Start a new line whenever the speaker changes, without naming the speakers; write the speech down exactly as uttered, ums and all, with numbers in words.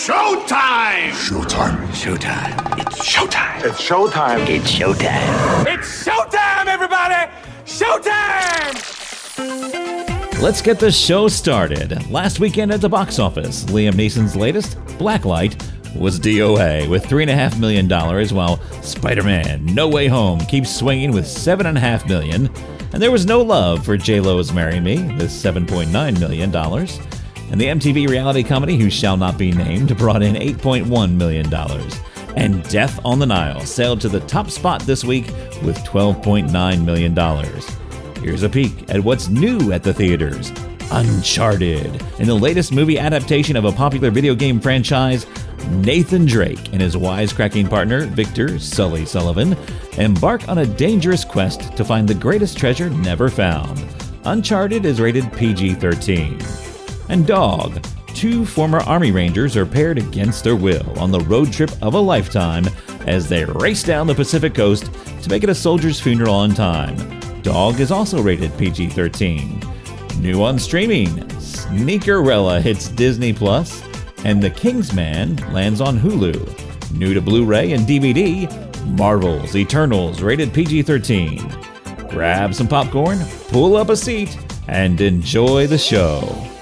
showtime!
Showtime.
Showtime. It's showtime.
It's showtime.
It's showtime. It's showtime, everybody! Showtime!
Let's get the show started. Last weekend at the box office, Liam Neeson's latest, Blacklight, was D O A with three point five million dollars, while Spider-Man No Way Home keeps swinging with seven point five million dollars. And there was no love for J-Lo's Marry Me with seven point nine million dollars. And the M T V reality comedy Who Shall Not Be Named brought in eight point one million dollars. And Death on the Nile sailed to the top spot this week with twelve point nine million dollars. Here's a peek at what's new at the theaters. Uncharted. In the latest movie adaptation of a popular video game franchise, Nathan Drake and his wisecracking partner, Victor Sully Sullivan, embark on a dangerous quest to find the greatest treasure never found. Uncharted is rated P G thirteen. And Dog. Two former Army Rangers are paired against their will on the road trip of a lifetime as they race down the Pacific coast to make it a soldier's funeral on time. Dog is also rated P G thirteen. New on streaming, Sneakerella hits Disney Plus, and The Kingsman lands on Hulu. New to Blu-ray and D V D, Marvel's Eternals rated P G thirteen. Grab some popcorn, pull up a seat, and enjoy the show.